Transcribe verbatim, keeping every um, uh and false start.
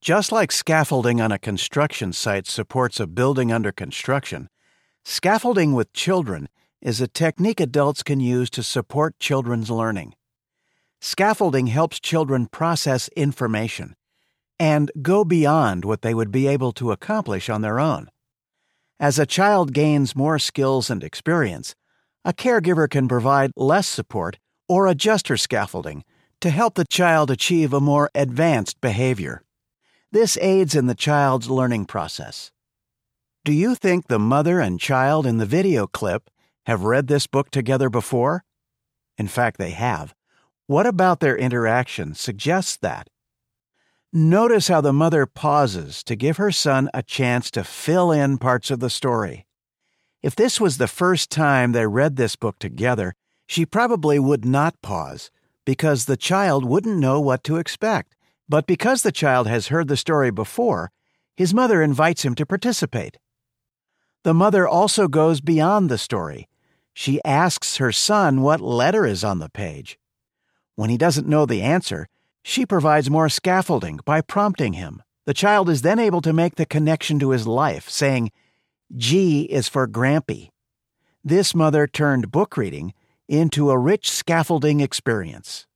Just like scaffolding on a construction site supports a building under construction, scaffolding with children is a technique adults can use to support children's learning. Scaffolding helps children process information and go beyond what they would be able to accomplish on their own. As a child gains more skills and experience, a caregiver can provide less support or adjust her scaffolding to help the child achieve a more advanced behavior. This aids in the child's learning process. Do you think the mother and child in the video clip have read this book together before? In fact, they have. What about their interaction suggests that? Notice how the mother pauses to give her son a chance to fill in parts of the story. If this was the first time they read this book together, she probably would not pause, because the child wouldn't know what to expect. But because the child has heard the story before, his mother invites him to participate. The mother also goes beyond the story. She asks her son what letter is on the page. When he doesn't know the answer, she provides more scaffolding by prompting him. The child is then able to make the connection to his life, saying, G is for Grampy. This mother turned book reading into a rich scaffolding experience.